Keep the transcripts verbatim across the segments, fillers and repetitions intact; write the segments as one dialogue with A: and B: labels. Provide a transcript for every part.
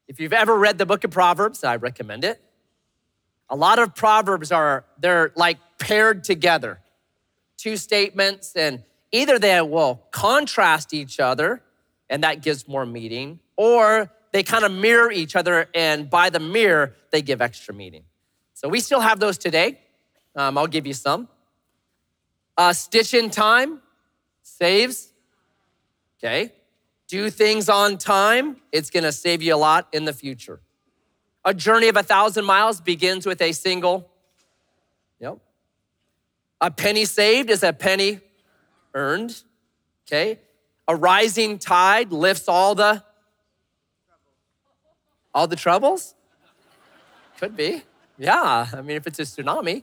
A: If you've ever read the book of Proverbs, I recommend it. A lot of Proverbs are, they're like paired together. Two statements, and either they will contrast each other, and that gives more meaning, or they kind of mirror each other, and by the mirror, they give extra meaning. So we still have those today. Um, I'll give you some. Uh, stitch in time saves, okay? Do things on time, it's gonna save you a lot in the future. A journey of a thousand miles begins with a single, yep. A penny saved is a penny earned, okay? A rising tide lifts all the, all the troubles? Could be, yeah. I mean, if it's a tsunami.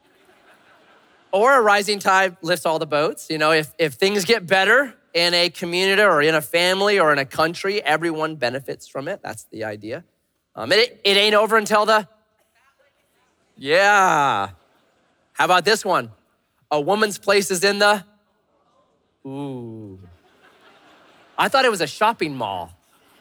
A: Or a rising tide lifts all the boats. You know, if, if things get better in a community or in a family or in a country, everyone benefits from it. That's the idea. Um, it, it ain't over until the, yeah. How about this one? A woman's place is in the, ooh. I thought it was a shopping mall.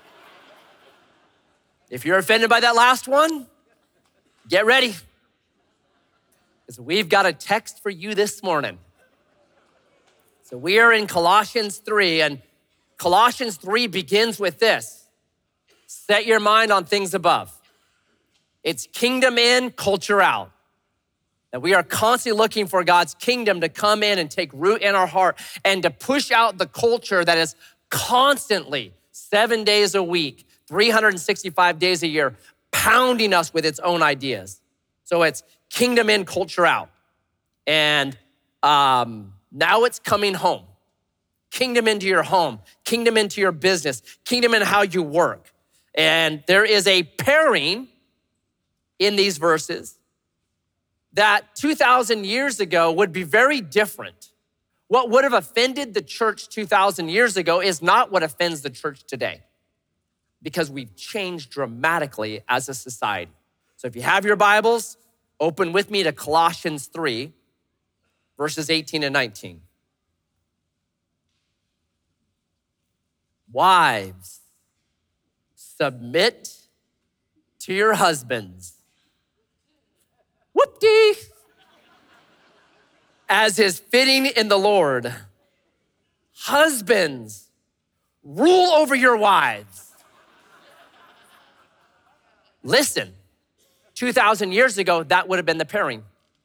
A: If you're offended by that last one, get ready. Because we've got a text for you this morning. So we are in Colossians three, and Colossians three begins with this. Set your mind on things above. It's kingdom in, culture out. That we are constantly looking for God's kingdom to come in and take root in our heart and to push out the culture that is constantly, seven days a week, three hundred sixty-five days a year, pounding us with its own ideas. So it's kingdom in, culture out. And um, now it's coming home. Kingdom into your home, kingdom into your business, kingdom in how you work. And there is a pairing in these verses that two thousand years ago would be very different. What would have offended the church two thousand years ago is not what offends the church today, because we've changed dramatically as a society. So if you have your Bibles, open with me to Colossians three, verses eighteen and nineteen. Wives, submit to your husbands. Whoop-dee. As is fitting in the Lord. Husbands, rule over your wives. Listen, two thousand years ago, that would have been the pairing.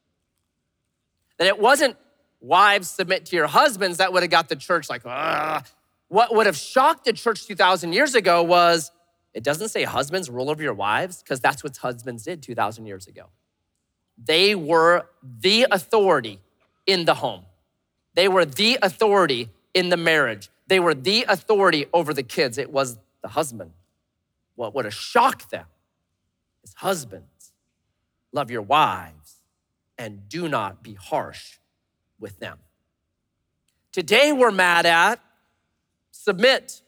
A: That it wasn't wives submit to your husbands, that would have got the church like, ugh. What would have shocked the church two thousand years ago was, it doesn't say husbands rule over your wives, because that's what husbands did two thousand years ago. They were the authority in the home. They were the authority in the marriage. They were the authority over the kids. It was the husband. What would have shocked them is, husbands, love your wives and do not be harsh with them. Today we're mad at submit.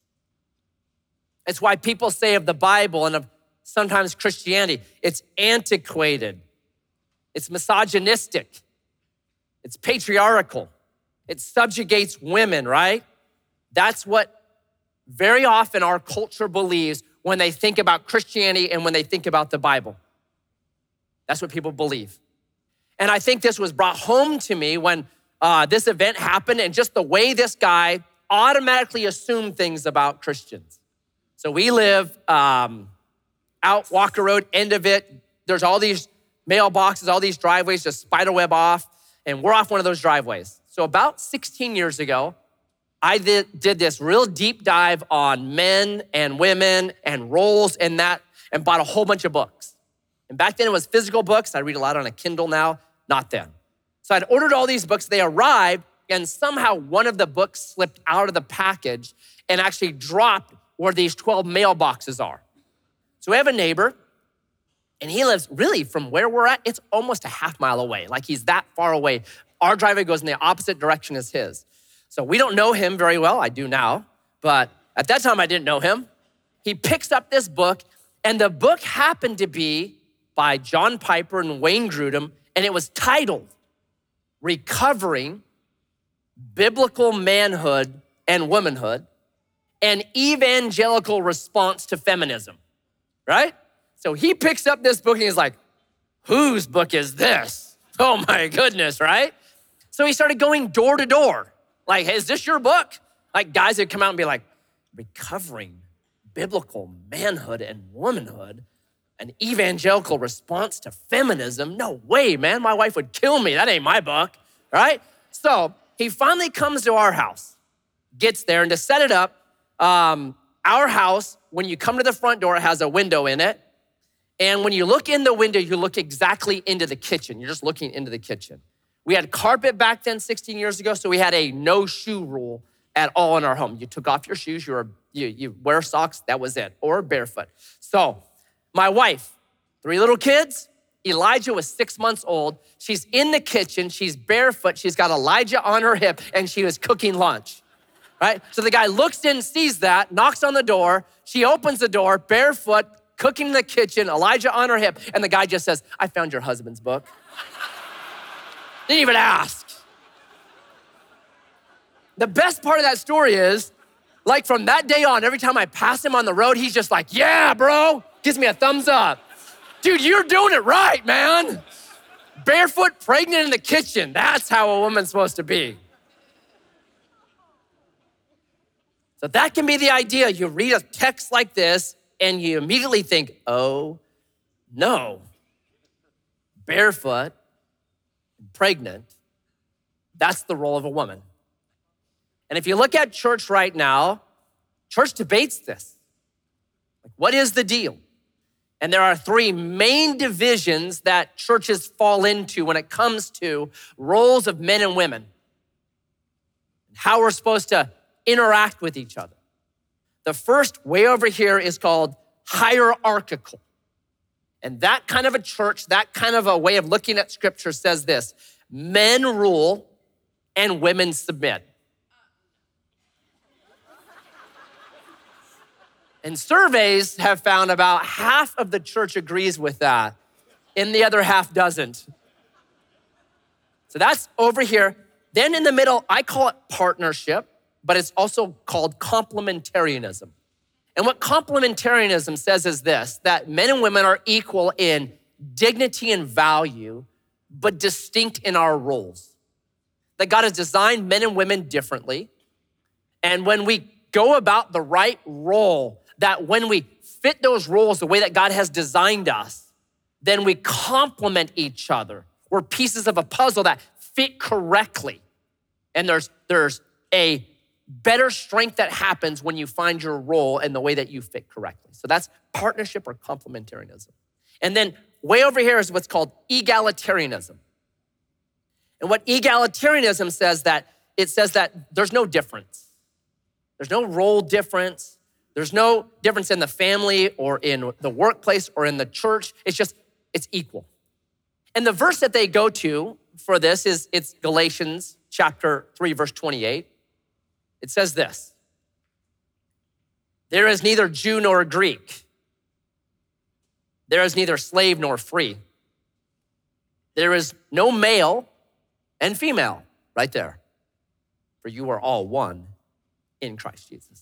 A: It's why people say of the Bible and of sometimes Christianity, it's antiquated, it's misogynistic, it's patriarchal, it subjugates women, right? That's what very often our culture believes when they think about Christianity and when they think about the Bible. That's what people believe. And I think this was brought home to me when uh, this event happened, and just the way this guy automatically assumed things about Christians. So we live um, out Walker Road, end of it. There's all these mailboxes, all these driveways, just spiderweb off, and we're off one of those driveways. So about sixteen years ago, I did, did this real deep dive on men and women and roles and that, and bought a whole bunch of books. And back then it was physical books. I read a lot on a Kindle now, not then. So I'd ordered all these books, they arrived, and somehow one of the books slipped out of the package and actually dropped where these twelve mailboxes are. So we have a neighbor, and he lives really from where we're at, it's almost a half mile away. Like he's that far away. Our driveway goes in the opposite direction as his. So we don't know him very well. I do now, but at that time I didn't know him. He picks up this book, and the book happened to be by John Piper and Wayne Grudem, and it was titled Recovering Biblical Manhood and Womanhood, an Evangelical Response to Feminism. right? So he picks up this book and he's like, whose book is this? Oh my goodness, right? So he started going door to door. Like, hey, is this your book? Like guys would come out and be like, Recovering Biblical Manhood and Womanhood, an evangelical response to feminism. No way, man, my wife would kill me. That ain't my book, right? So he finally comes to our house, gets there, and to set it up, um, our house, when you come to the front door, it has a window in it. And when you look in the window, you look exactly into the kitchen. You're just looking into the kitchen. We had carpet back then sixteen years ago, so we had a no shoe rule at all in our home. You took off your shoes, you, were, you, you wear socks, that was it, or barefoot. So my wife, three little kids, Elijah was six months old. She's in the kitchen, she's barefoot, she's got Elijah on her hip, and she was cooking lunch, right? So the guy looks in, sees that, knocks on the door, she opens the door, barefoot, cooking in the kitchen, Elijah on her hip, and the guy just says, I found your husband's book. Didn't even ask. The best part of that story is, like from that day on, every time I pass him on the road, he's just like, yeah, bro, gives me a thumbs up. Dude, you're doing it right, man. Barefoot, pregnant in the kitchen. That's how a woman's supposed to be. So that can be the idea. You read a text like this and you immediately think, oh, no. Barefoot, pregnant, that's the role of a woman. And if you look at church right now, church debates this. Like, what is the deal? And there are three main divisions that churches fall into when it comes to roles of men and women, how we're supposed to interact with each other. The first, way over here, is called hierarchical. And that kind of a church, that kind of a way of looking at scripture says this: men rule and women submit. And surveys have found about half of the church agrees with that, and the other half doesn't. So that's over here. Then in the middle, I call it partnership, but it's also called complementarianism. And what complementarianism says is this, that men and women are equal in dignity and value, but distinct in our roles. That God has designed men and women differently. And when we go about the right role, that when we fit those roles the way that God has designed us, then we complement each other. We're pieces of a puzzle that fit correctly. And there's, there's a better strength that happens when you find your role and the way that you fit correctly. So that's partnership or complementarianism. And then way over here is what's called egalitarianism. And what egalitarianism says that, it says that there's no difference. There's no role difference. There's no difference in the family or in the workplace or in the church. It's just, it's equal. And the verse that they go to for this is, it's Galatians chapter three, verse twenty-eight. It says this: there is neither Jew nor Greek. There is neither slave nor free. There is no male and female, right there. For you are all one in Christ Jesus.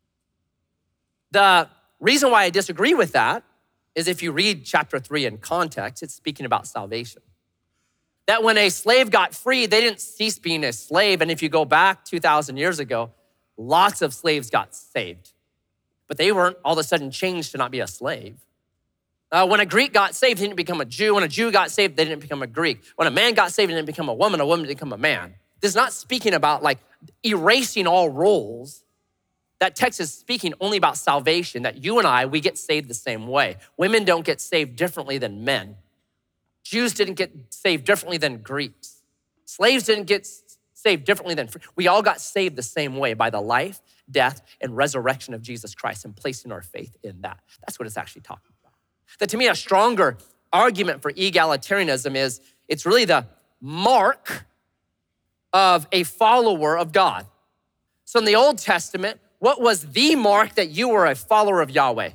A: The reason why I disagree with that is if you read chapter three in context, it's speaking about salvation. That when a slave got free, they didn't cease being a slave. And if you go back two thousand years ago, lots of slaves got saved, but they weren't all of a sudden changed to not be a slave. Uh, when a Greek got saved, he didn't become a Jew. When a Jew got saved, they didn't become a Greek. When a man got saved, he didn't become a woman. A woman didn't become a man. This is not speaking about like erasing all roles. That text is speaking only about salvation, that you and I, we get saved the same way. Women don't get saved differently than men. Jews didn't get saved differently than Greeks. Slaves didn't get saved differently than free. We all got saved the same way by the life, death, and resurrection of Jesus Christ and placing our faith in that. That's what it's actually talking about. That to me, a stronger argument for egalitarianism is it's really the mark of a follower of God. So in the Old Testament, what was the mark that you were a follower of Yahweh?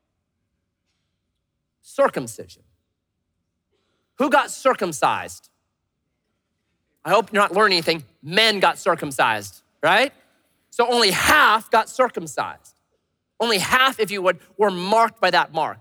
A: Circumcision. Who got circumcised? I hope you're not learning anything. Men got circumcised, right? So only half got circumcised. Only half, if you would, were marked by that mark.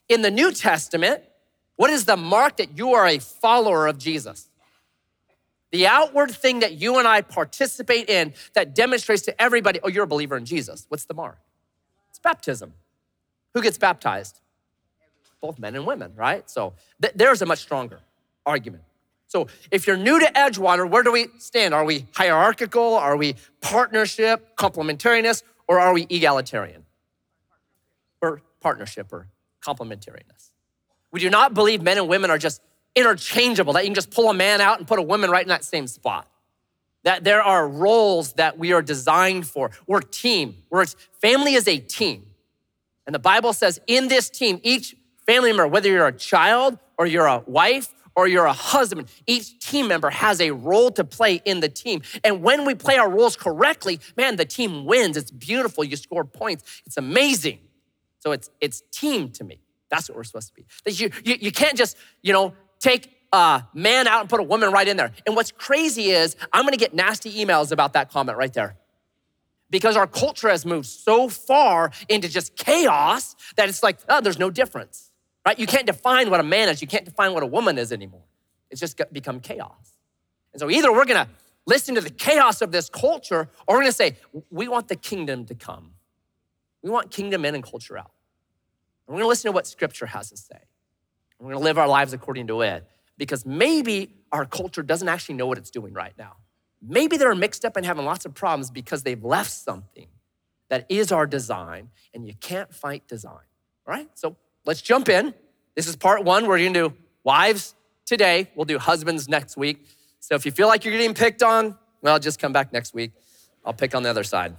A: in the New Testament, what is the mark that you are a follower of Jesus? The outward thing that you and I participate in that demonstrates to everybody, oh, you're a believer in Jesus. What's the mark? It's baptism. Who gets baptized? Both men and women, right? So th- there's a much stronger argument. So if you're new to Edgewater, where do we stand? Are we hierarchical? Are we partnership, complementarianess, or are we egalitarian? Or partnership or complementariness. We do not believe men and women are just interchangeable, that you can just pull a man out and put a woman right in that same spot. That there are roles that we are designed for. We're a team. We're, family is a team. And the Bible says in this team, each family member, whether you're a child or you're a wife or you're a husband, each team member has a role to play in the team. And when we play our roles correctly, man, the team wins. It's beautiful. You score points. It's amazing. So it's it's team to me. That's what we're supposed to be. That you, you, you can't just, you know, take a man out and put a woman right in there. And what's crazy is I'm gonna get nasty emails about that comment right there. Because our culture has moved so far into just chaos that it's like, oh, there's no difference, right? You can't define what a man is. You can't define what a woman is anymore. It's just become chaos. And so either we're gonna listen to the chaos of this culture or we're gonna say, we want the kingdom to come. We want kingdom in and culture out. And we're gonna listen to what scripture has to say. We're gonna live our lives according to it because maybe our culture doesn't actually know what it's doing right now. Maybe they're mixed up and having lots of problems because they've left something that is our design and you can't fight design, all right? So let's jump in. This is part one. We're gonna do wives today. We'll do husbands next week. So if you feel like you're getting picked on, well, just come back next week. I'll pick on the other side.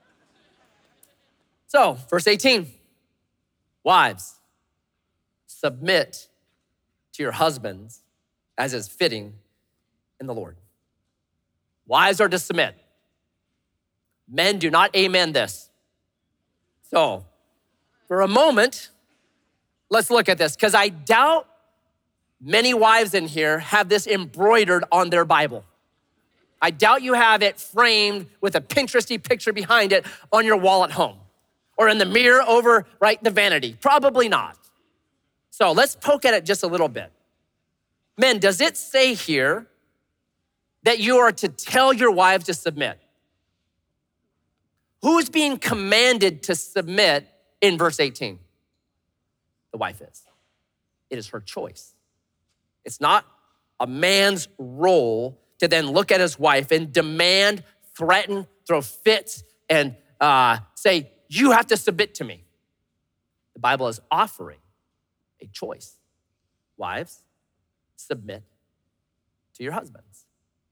A: So verse eighteen, wives, submit to your husbands as is fitting in the Lord. Wives are to submit. Men do not amen this. So for a moment, let's look at this because I doubt many wives in here have this embroidered on their Bible. I doubt you have it framed with a Pinteresty picture behind it on your wall at home or in the mirror over, right, the vanity. Probably not. So let's poke at it just a little bit. Men, does it say here that you are to tell your wives to submit? Who's being commanded to submit in verse eighteen? The wife is. It is her choice. It's not a man's role to then look at his wife and demand, threaten, throw fits, and uh, say, you have to submit to me. The Bible is offering a choice. Wives, submit to your husbands.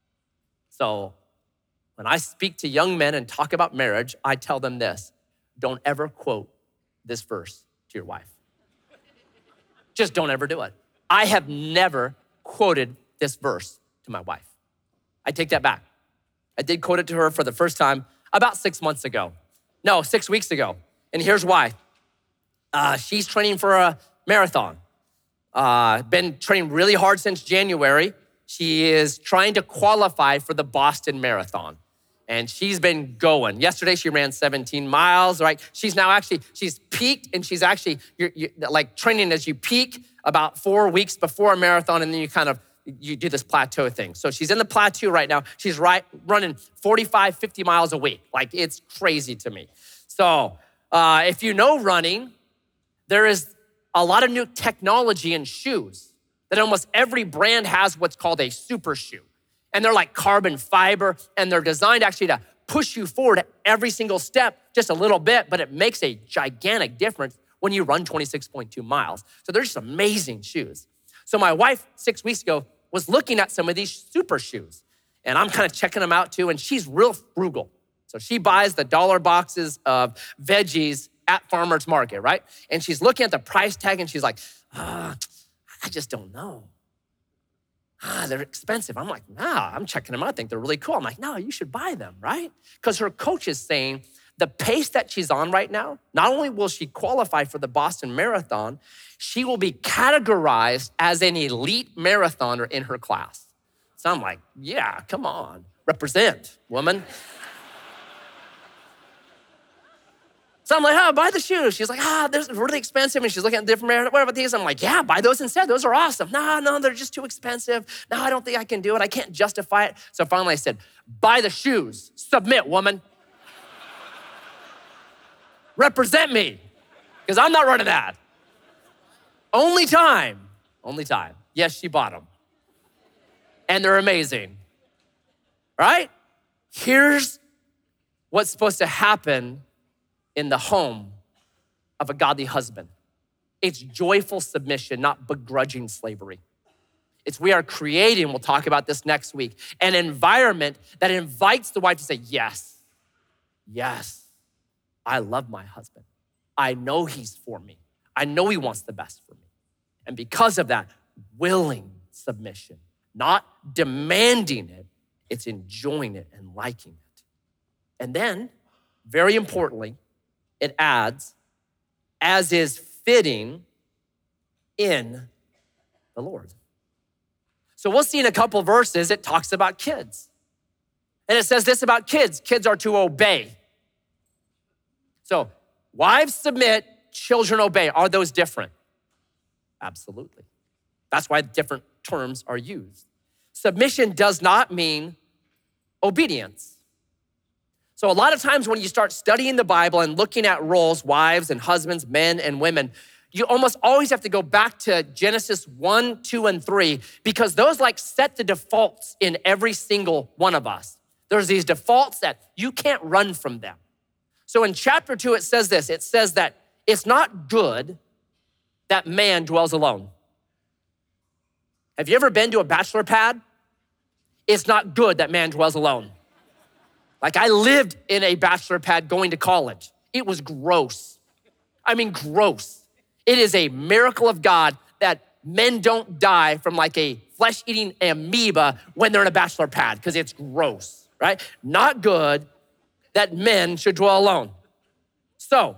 A: So when I speak to young men and talk about marriage, I tell them this: don't ever quote this verse to your wife. Just don't ever do it. I have never quoted this verse to my wife. I take that back. I did quote it to her for the first time about six months ago. No, six weeks ago. And here's why. Uh, she's training for a marathon. Uh, been training really hard since January. She is trying to qualify for the Boston Marathon. And she's been going. Yesterday, she ran seventeen miles, right? She's now actually, she's peaked and she's actually, you're, you're, like training as you peak about four weeks before a marathon and then you kind of, you do this plateau thing. So she's in the plateau right now. She's right, running forty-five, fifty miles a week. Like it's crazy to me. So uh, if you know running, there is a lot of new technology in shoes that almost every brand has what's called a super shoe. And they're like carbon fiber and they're designed actually to push you forward every single step just a little bit, but it makes a gigantic difference when you run twenty-six point two miles. So they're just amazing shoes. So my wife six weeks ago was looking at some of these super shoes and I'm kind of checking them out too. And she's real frugal. So she buys the dollar boxes of veggies at farmer's market, right? And she's looking at the price tag and she's like, ah, I just don't know. Ah, they're expensive. I'm like, nah, I'm checking them out. I think they're really cool. I'm like, no, you should buy them, right? Because her coach is saying the pace that she's on right now, not only will she qualify for the Boston Marathon, she will be categorized as an elite marathoner in her class. So I'm like, yeah, come on, represent, woman. So I'm like, oh, buy the shoes. She's like, ah, they're really expensive. And she's looking at different brands. What about these? I'm like, yeah, buy those instead. Those are awesome. No, no, they're just too expensive. No, I don't think I can do it. I can't justify it. So finally I said, buy the shoes. Submit, woman. Represent me, because I'm not running that. Only time, only time. Yes, she bought them. And they're amazing, right? Here's what's supposed to happen in the home of a godly husband. It's joyful submission, not begrudging slavery. It's we are creating, we'll talk about this next week, an environment that invites the wife to say, yes, yes, I love my husband. I know he's for me. I know he wants the best for me. And because of that, willing submission, not demanding it, it's enjoying it and liking it. And then, very importantly, it adds, as is fitting in the Lord. So we'll see in a couple verses, it talks about kids. And it says this about kids. Kids are to obey. So wives submit, children obey. Are those different? Absolutely. That's why different terms are used. Submission does not mean obedience. So a lot of times when you start studying the Bible and looking at roles, wives and husbands, men and women, you almost always have to go back to Genesis one, two, and three, because those like set the defaults in every single one of us. There's these defaults that you can't run from them. So in chapter two, it says this. It says that it's not good that man dwells alone. Have you ever been to a bachelor pad? It's not good that man dwells alone. Like I lived in a bachelor pad going to college. It was gross. I mean, gross. It is a miracle of God that men don't die from like a flesh-eating amoeba when they're in a bachelor pad because it's gross, right? Not good that men should dwell alone. So,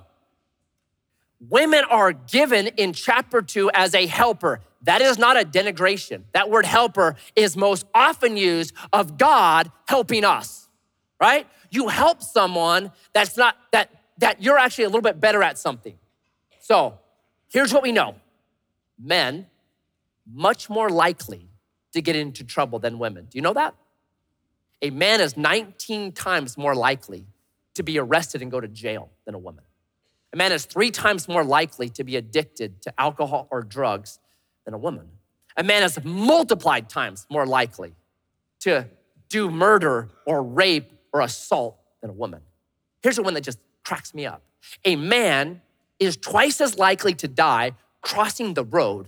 A: women are given in chapter two as a helper. That is not a denigration. That word helper is most often used of God helping us. Right? You help someone that's not, that, that you're actually a little bit better at something. So here's what we know. Men, much more likely to get into trouble than women. Do you know that? A man is nineteen times more likely to be arrested and go to jail than a woman. A man is three times more likely to be addicted to alcohol or drugs than a woman. A man is multiplied times more likely to do murder or rape or assault than a woman. Here's the one that just cracks me up. A man is twice as likely to die crossing the road.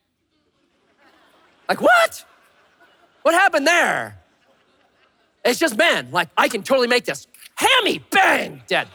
A: Like, what? What happened there? It's just men. Like, I can totally make this. Hammy, bang, dead.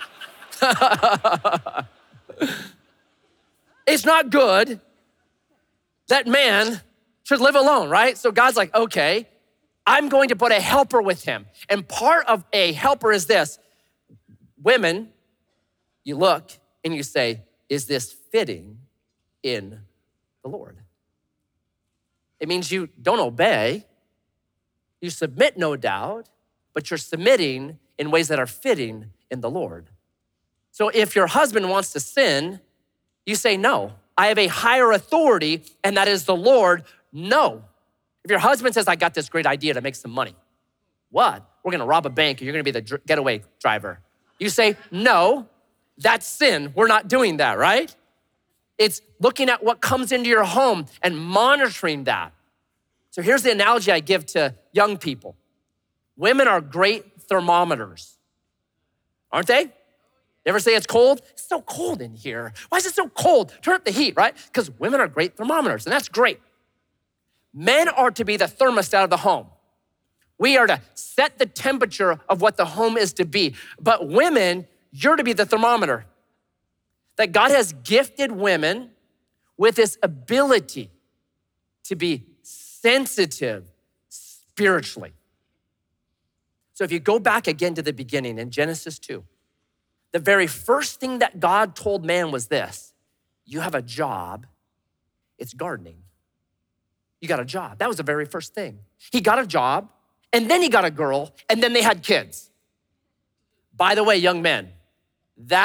A: It's not good that man should live alone, right? So God's like, okay, I'm going to put a helper with him. And part of a helper is this. Women, you look and you say, is this fitting in the Lord? It means you don't obey. You submit, no doubt, but you're submitting in ways that are fitting in the Lord. So if your husband wants to sin, you say, no, I have a higher authority, and that is the Lord. No. If your husband says, I got this great idea to make some money. What? We're gonna rob a bank and you're gonna be the dr- getaway driver. You say, no, that's sin. We're not doing that, right? It's looking at what comes into your home and monitoring that. So here's the analogy I give to young people. Women are great thermometers, aren't they? You ever say it's cold? It's so cold in here. Why is it so cold? Turn up the heat, right? Because women are great thermometers, and that's great. Men are to be the thermostat of the home. We are to set the temperature of what the home is to be. But women, you're to be the thermometer. That God has gifted women with this ability to be sensitive spiritually. So if you go back again to the beginning in Genesis two, the very first thing that God told man was this: you have a job, it's gardening. You got a job. That was the very first thing. He got a job, and then he got a girl, and then they had kids. By the way, young men, that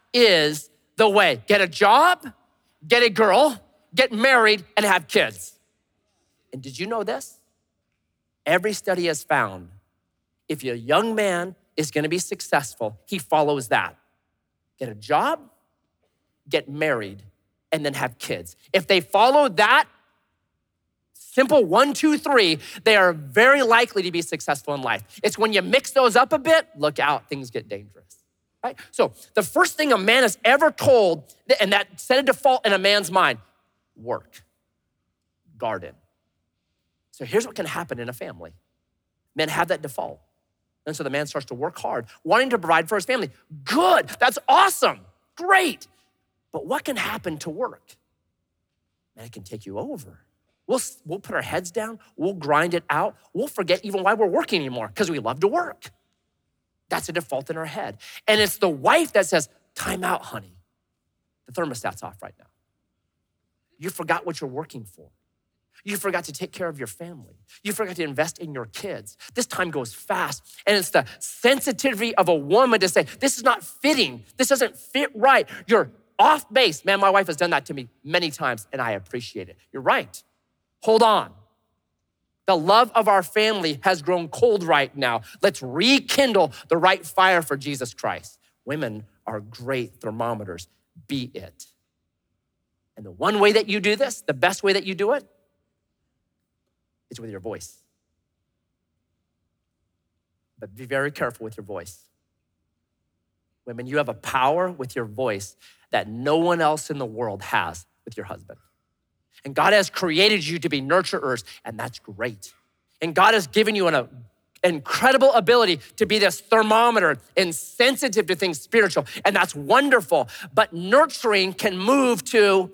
A: is the way. Get a job, get a girl, get married, and have kids. And did you know this? Every study has found if a young man is gonna be successful, he follows that. Get a job, get married, and then have kids. If they follow that simple one, two, three, they are very likely to be successful in life. It's when you mix those up a bit, look out, things get dangerous, right? So the first thing a man is ever told, and that set a default in a man's mind, work, garden. So here's what can happen in a family. Men have that default. And so the man starts to work hard, wanting to provide for his family. Good, that's awesome, great. But what can happen to work? Man, it can take you over. We'll, we'll put our heads down, we'll grind it out, we'll forget even why we're working anymore because we love to work. That's a default in our head. And it's the wife that says, time out, honey. The thermostat's off right now. You forgot what you're working for. You forgot to take care of your family. You forgot to invest in your kids. This time goes fast. And it's the sensitivity of a woman to say, this is not fitting. This doesn't fit right. You're off base. Man, my wife has done that to me many times and I appreciate it. You're right. Hold on. The love of our family has grown cold right now. Let's rekindle the right fire for Jesus Christ. Women are great thermometers. Be it. And the one way that you do this, the best way that you do it, is with your voice. But be very careful with your voice. Women, you have a power with your voice that no one else in the world has with your husband. And God has created you to be nurturers, and that's great. And God has given you an incredible ability to be this thermometer and sensitive to things spiritual, and that's wonderful. But nurturing can move to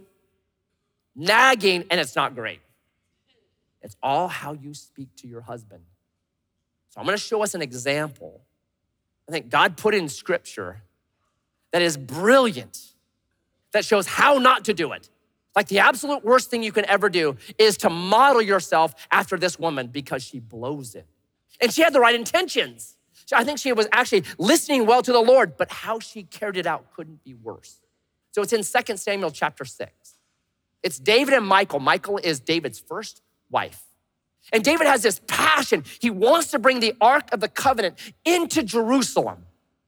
A: nagging, and it's not great. It's all how you speak to your husband. So I'm gonna show us an example I think God put in scripture that is brilliant, that shows how not to do it. Like the absolute worst thing you can ever do is to model yourself after this woman because she blows it. And she had the right intentions. I think she was actually listening well to the Lord, but how she carried it out couldn't be worse. So it's in Second Samuel chapter six. It's David and Michal. Michal is David's first wife. And David has this passion. He wants to bring the Ark of the Covenant into Jerusalem.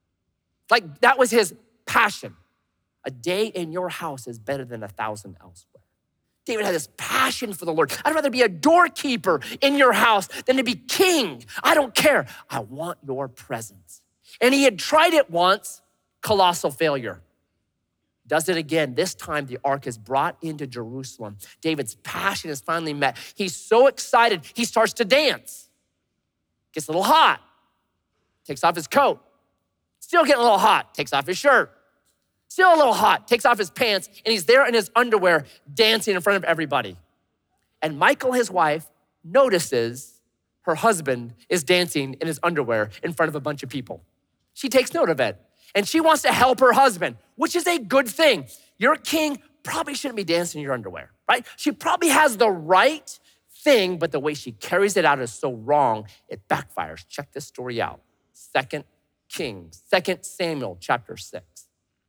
A: Like that was his passion. A day in your house is better than a thousand elsewhere. David had this passion for the Lord. I'd rather be a doorkeeper in your house than to be king. I don't care. I want your presence. And he had tried it once, colossal failure. Does it again. This time the ark is brought into Jerusalem. David's passion is finally met. He's so excited, he starts to dance. Gets a little hot, takes off his coat. Still getting a little hot, takes off his shirt. Still a little hot, takes off his pants, and he's there in his underwear dancing in front of everybody. And Michal, his wife, notices her husband is dancing in his underwear in front of a bunch of people. She takes note of it. And she wants to help her husband, which is a good thing. Your king probably shouldn't be dancing in your underwear, right? She probably has the right thing, but the way she carries it out is so wrong, it backfires. Check this story out. Second Kings, Second Samuel chapter six.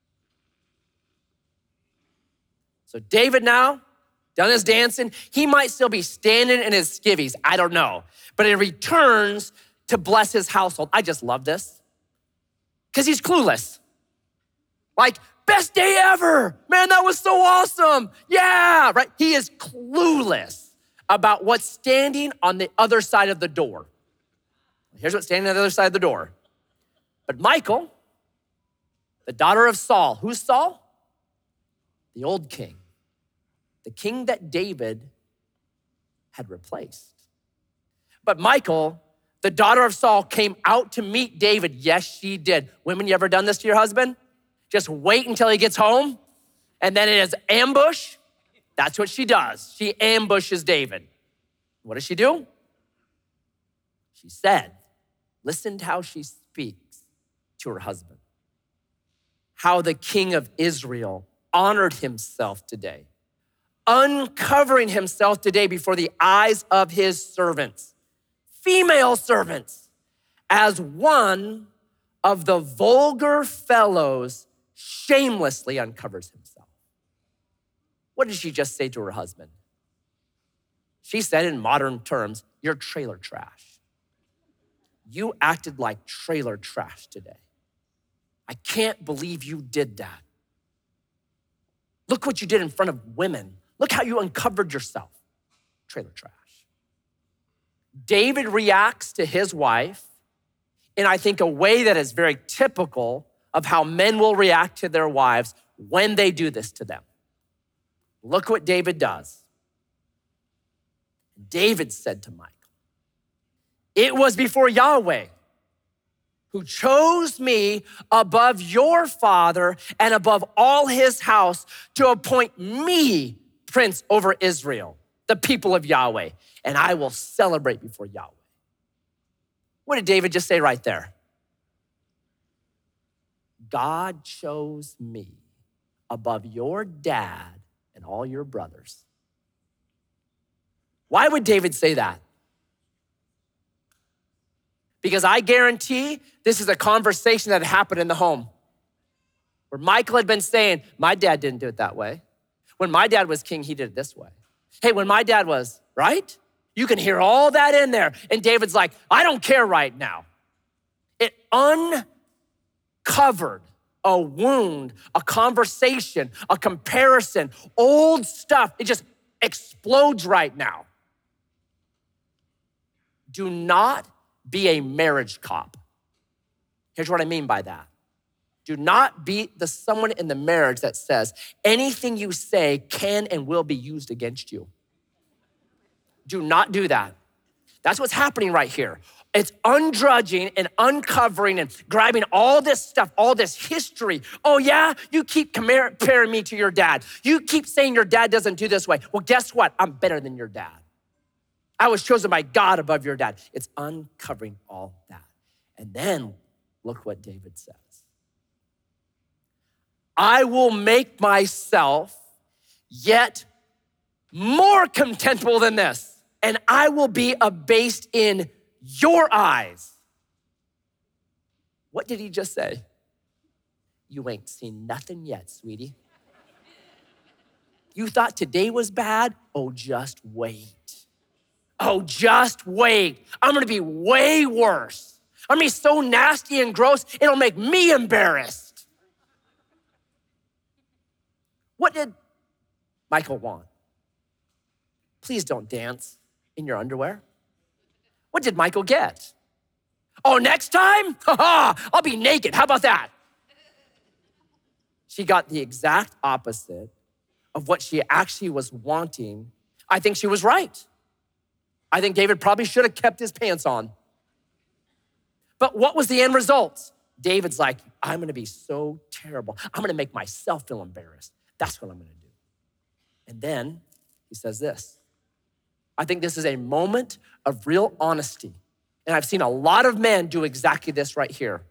A: So David now, done his dancing, he might still be standing in his skivvies, I don't know. But he returns to bless his household. I just love this. Because he's clueless. Like, best day ever. Man, that was so awesome. Yeah, right? He is clueless about what's standing on the other side of the door. Here's what's standing on the other side of the door. But Michal, the daughter of Saul, who's Saul? The old king. The king that David had replaced. But Michal, the daughter of Saul, came out to meet David. Yes, she did. Women, you ever done this to your husband? Just wait until he gets home, and then it is ambush. That's what she does. She ambushes David. What does she do? She said, listen to how she speaks to her husband. How the king of Israel honored himself today, uncovering himself today before the eyes of his servants. Female servants, as one of the vulgar fellows shamelessly uncovers himself. What did she just say to her husband? She said in modern terms, you're trailer trash. You acted like trailer trash today. I can't believe you did that. Look what you did in front of women. Look how you uncovered yourself. Trailer trash. David reacts to his wife in, I think, a way that is very typical of how men will react to their wives when they do this to them. Look what David does. David said to Michal, it was before Yahweh who chose me above your father and above all his house to appoint me prince over Israel, the people of Yahweh, and I will celebrate before Yahweh. What did David just say right there? God chose me above your dad and all your brothers. Why would David say that? Because I guarantee this is a conversation that happened in the home where Michal had been saying, my dad didn't do it that way. When my dad was king, he did it this way. Hey, when my dad was, right? You can hear all that in there. And David's like, I don't care right now. It uncovered a wound, a conversation, a comparison, old stuff. It just explodes right now. Do not be a marriage cop. Here's what I mean by that. Do not be the someone in the marriage that says anything you say can and will be used against you. Do not do that. That's what's happening right here. It's undrudging and uncovering and grabbing all this stuff, all this history. Oh yeah, you keep comparing me to your dad. You keep saying your dad doesn't do this way. Well, guess what? I'm better than your dad. I was chosen by God above your dad. It's uncovering all that. And then look what David says. I will make myself yet more contemptible than this, and I will be abased in your eyes. What did he just say? You ain't seen nothing yet, sweetie. You thought today was bad? Oh, just wait. Oh, just wait. I'm gonna be way worse. I'm gonna be so nasty and gross, it'll make me embarrassed. What did Michal want? Please don't dance in your underwear. What did Michal get? Oh, next time? Ha-ha, I'll be naked. How about that? She got the exact opposite of what she actually was wanting. I think she was right. I think David probably should have kept his pants on. But what was the end result? David's like, I'm gonna be so terrible. I'm gonna make myself feel embarrassed. That's what I'm gonna do. And then he says this. I think this is a moment of real honesty. And I've seen a lot of men do exactly this right here.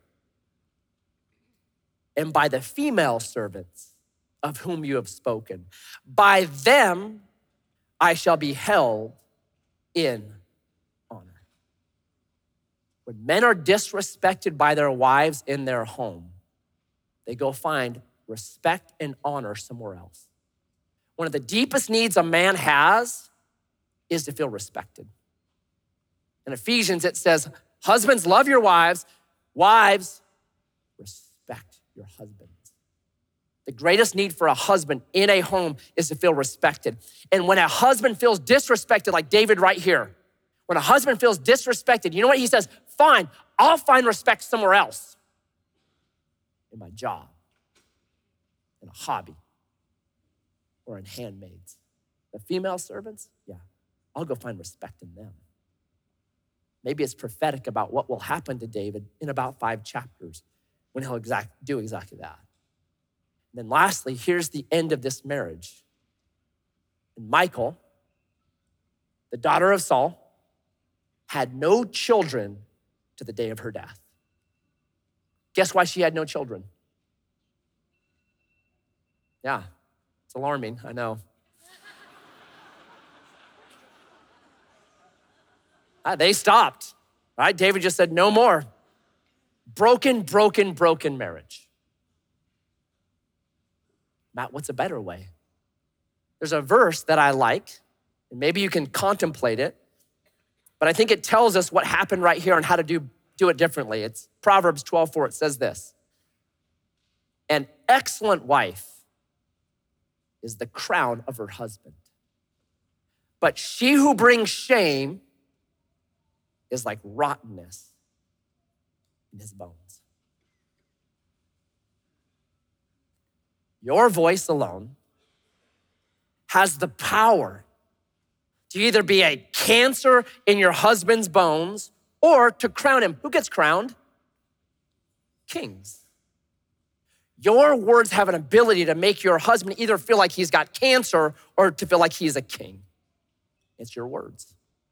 A: And by the female servants of whom you have spoken, by them I shall be held in honor. When men are disrespected by their wives in their home, they go find respect and honor somewhere else. One of the deepest needs a man has is to feel respected. In Ephesians, it says, husbands, love your wives. Wives, respect your husbands. The greatest need for a husband in a home is to feel respected. And when a husband feels disrespected, like David right here, when a husband feels disrespected, you know what he says? Fine, I'll find respect somewhere else. In my job, in a hobby, or in handmaids. The female servants, yeah, I'll go find respect in them. Maybe it's prophetic about what will happen to David in about five chapters when he'll exact, do exactly that. And then lastly, here's the end of this marriage. And Michal, the daughter of Saul, had no children to the day of her death. Guess why she had no children? Yeah, it's alarming, I know. ah, they stopped, right? David just said, no more. Broken, broken, broken marriage. Matt, what's a better way? There's a verse that I like, and maybe you can contemplate it, but I think it tells us what happened right here and how to do, do it differently. It's Proverbs twelve four. It says this: an excellent wife is the crown of her husband, but she who brings shame is like rottenness in his bones. Your voice alone has the power to either be a cancer in your husband's bones or to crown him. Who gets crowned? Kings. Your words have an ability to make your husband either feel like he's got cancer or to feel like he's a king. It's your words.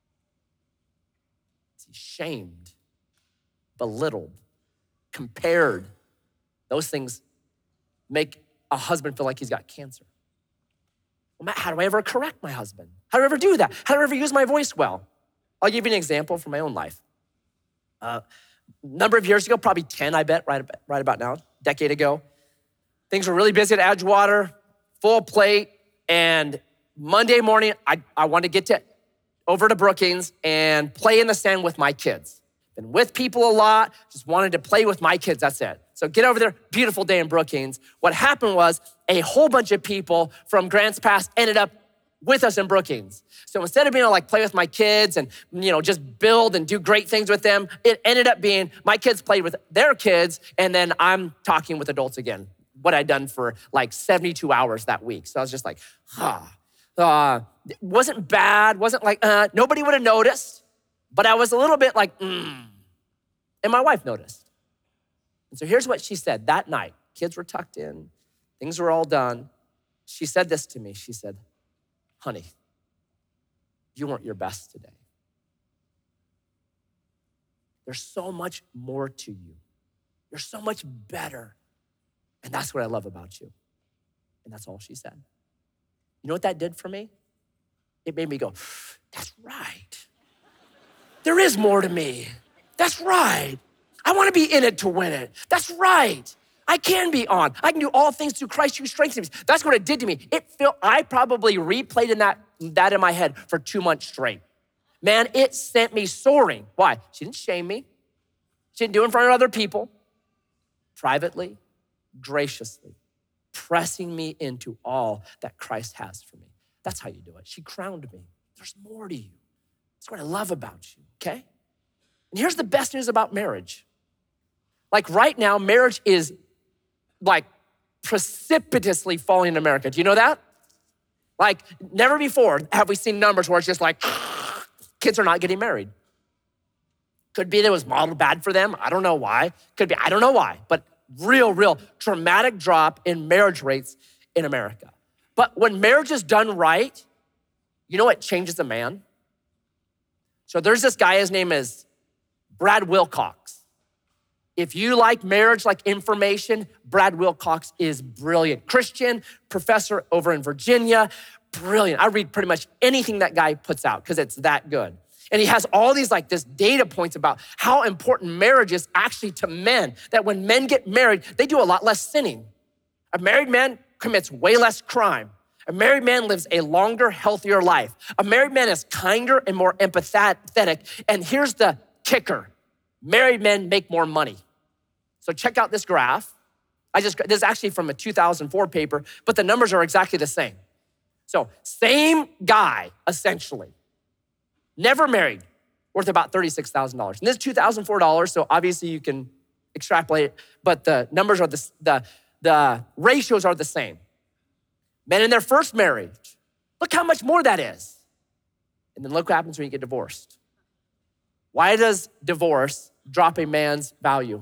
A: He's shamed, belittled, compared. Those things make a husband feel like he's got cancer. Well, Matt, how do I ever correct my husband? How do I ever do that? How do I ever use my voice well? I'll give you an example from my own life. Uh, a number of years ago, probably ten, I bet, right, right about now, a decade ago, things were really busy at Edgewater, full plate, and Monday morning, I, I wanted to get to, over to Brookings and play in the sand with my kids. Been with people a lot, just wanted to play with my kids, that's it. So get over there, beautiful day in Brookings. What happened was a whole bunch of people from Grants Pass ended up with us in Brookings. So instead of being able to like play with my kids and, you know, just build and do great things with them, it ended up being my kids played with their kids and then I'm talking with adults again, what I'd done for like seventy-two hours that week. So I was just like, ah. Uh, it wasn't bad, wasn't like, uh, nobody would have noticed, but I was a little bit like, mm. And my wife noticed. And so here's what she said that night. Kids were tucked in, things were all done. She said this to me. She said, honey, you weren't your best today. There's so much more to you. You're so much better. And that's what I love about you. And that's all she said. You know what that did for me? It made me go, that's right. There is more to me. That's right. I want to be in it to win it. That's right. I can be on. I can do all things through Christ who strengthens me. That's what it did to me. It felt, I probably replayed in that, that in my head for two months straight. Man, it sent me soaring. Why? She didn't shame me. She didn't do it in front of other people. Privately, graciously, pressing me into all that Christ has for me. That's how you do it. She crowned me. There's more to you. That's what I love about you, okay? And here's the best news about marriage. Like right now, marriage is like precipitously falling in America. Do you know that? Like never before have we seen numbers where it's just like, kids are not getting married. Could be that it was modeled bad for them. I don't know why. Could be, I don't know why, but real, real dramatic drop in marriage rates in America. But when marriage is done right, you know what changes a man? So there's this guy, his name is Brad Wilcox. If you like marriage, like information, Brad Wilcox is brilliant. Christian professor over in Virginia, brilliant. I read pretty much anything that guy puts out because it's that good. And he has all these like this data points about how important marriage is actually to men, that when men get married, they do a lot less sinning. A married man commits way less crime. A married man lives a longer, healthier life. A married man is kinder and more empathetic. And here's the kicker. Married men make more money. So check out this graph. I just, this is actually from a two thousand four paper, but the numbers are exactly the same. So same guy, essentially. Never married, worth about thirty-six thousand dollars. And this is two thousand four dollars, so obviously you can extrapolate it, but the numbers are the, the, the ratios are the same. Men in their first marriage, look how much more that is. And then look what happens when you get divorced. Why does divorce drop a man's value?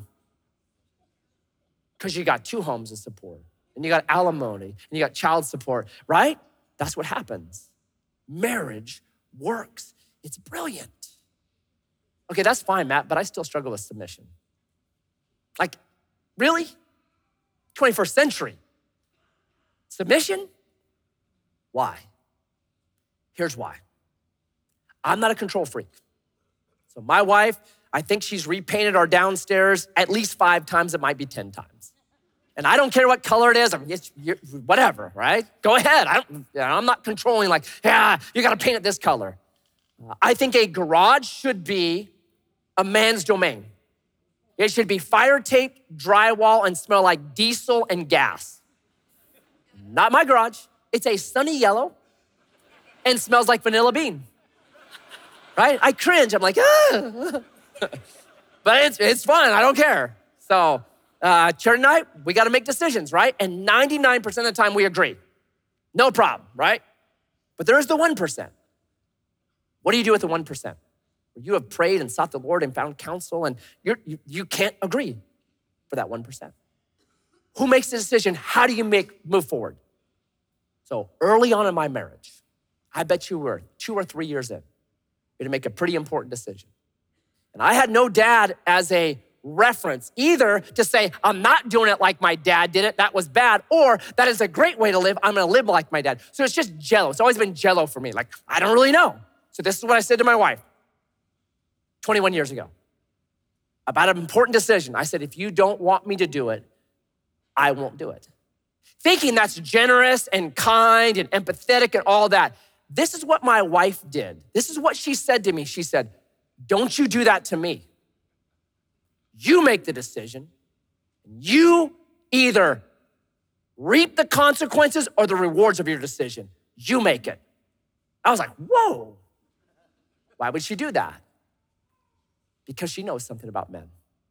A: Because you got two homes to support, and you got alimony, and you got child support, right? That's what happens. Marriage works. It's brilliant. Okay, that's fine, Matt, but I still struggle with submission. Like, really? twenty-first century. Submission? Why? Here's why. I'm not a control freak. So my wife, I think she's repainted our downstairs at least five times, it might be ten times. And I don't care what color it is, I mean, it's, whatever, right? Go ahead. I don't, you know, I'm not controlling like, yeah, you gotta paint it this color. I think a garage should be a man's domain. It should be fire tape, drywall, and smell like diesel and gas. Not my garage. It's a sunny yellow and smells like vanilla bean, right? I cringe, I'm like, ah. But it's, it's fun, I don't care. So, uh, Chair tonight, we gotta make decisions, right? And ninety-nine percent of the time we agree. No problem, right? But there is the one percent. What do you do with the one percent? You have prayed and sought the Lord and found counsel, and you're, you, you can't agree for that one percent. Who makes the decision? How do you make move forward? So early on in my marriage, I bet you were two or three years in, we had to make a pretty important decision. And I had no dad as a reference, either to say, I'm not doing it like my dad did it, that was bad, or that is a great way to live, I'm gonna live like my dad. So it's just jello. It's always been jello for me. Like, I don't really know. So this is what I said to my wife twenty-one years ago about an important decision. I said, if you don't want me to do it, I won't do it. Thinking that's generous and kind and empathetic and all that. This is what my wife did. This is what she said to me. She said, don't you do that to me. You make the decision. You either reap the consequences or the rewards of your decision. You make it. I was like, whoa. Why would she do that? Because she knows something about men.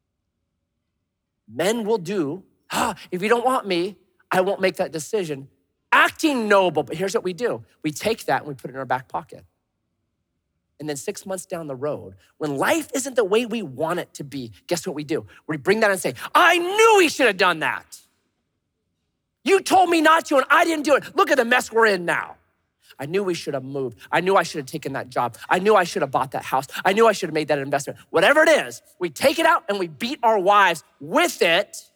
A: Men will do, ah, if you don't want me, I won't make that decision. Acting noble, but here's what we do. We take that and we put it in our back pocket. And then six months down the road, when life isn't the way we want it to be, guess what we do? We bring that and say, I knew we should have done that. You told me not to and I didn't do it. Look at the mess we're in now. I knew we should have moved. I knew I should have taken that job. I knew I should have bought that house. I knew I should have made that investment. Whatever it is, we take it out and we beat our wives with it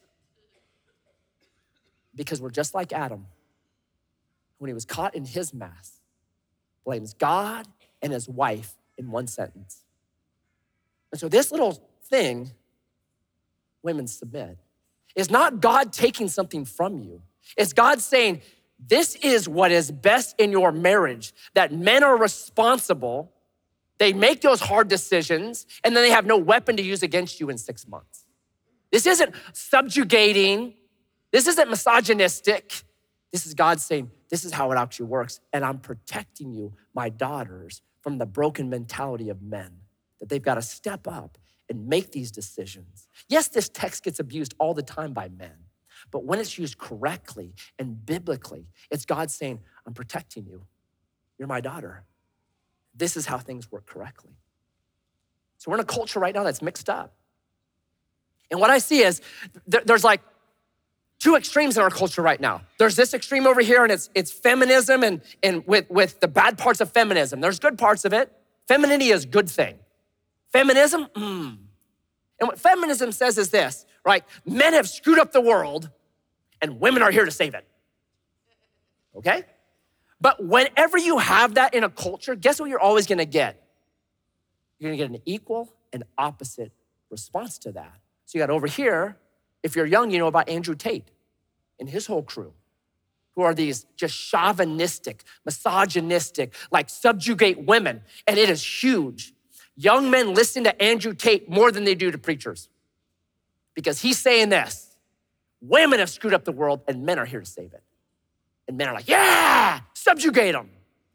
A: because we're just like Adam. When he was caught in his mess, blames God and his wife in one sentence. And so this little thing, women submit, is not God taking something from you. It's God saying, this is what is best in your marriage, that men are responsible, they make those hard decisions, and then they have no weapon to use against you in six months. This isn't subjugating. This isn't misogynistic. This is God saying, this is how it actually works, and I'm protecting you, my daughters, from the broken mentality of men, that they've got to step up and make these decisions. Yes, this text gets abused all the time by men, but when it's used correctly and biblically, it's God saying, I'm protecting you. You're my daughter. This is how things work correctly. So we're in a culture right now that's mixed up. And what I see is th- there's like two extremes in our culture right now. There's this extreme over here, and it's it's feminism and, and with, with the bad parts of feminism. There's good parts of it. Femininity is a good thing. Feminism, mm. And what feminism says is this, right? Men have screwed up the world, and women are here to save it. Okay? But whenever you have that in a culture, guess what you're always gonna get? You're gonna get an equal and opposite response to that. So you got over here, if you're young, you know about Andrew Tate and his whole crew, who are these just chauvinistic, misogynistic, like subjugate women, and it is huge. Young men listen to Andrew Tate more than they do to preachers because he's saying this, women have screwed up the world and men are here to save it. And men are like, yeah, subjugate them.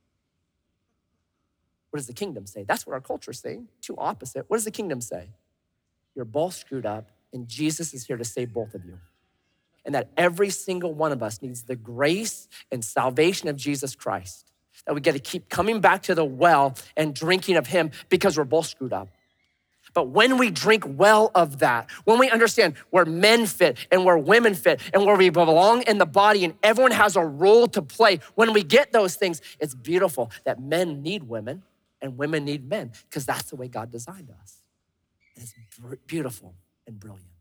A: What does the kingdom say? That's what our culture is saying, two opposite. What does the kingdom say? You're both screwed up and Jesus is here to save both of you. And that every single one of us needs the grace and salvation of Jesus Christ. That we get to keep coming back to the well and drinking of him because we're both screwed up. But when we drink well of that, when we understand where men fit and where women fit and where we belong in the body and everyone has a role to play, when we get those things, it's beautiful that men need women and women need men because that's the way God designed us. And it's beautiful and brilliant.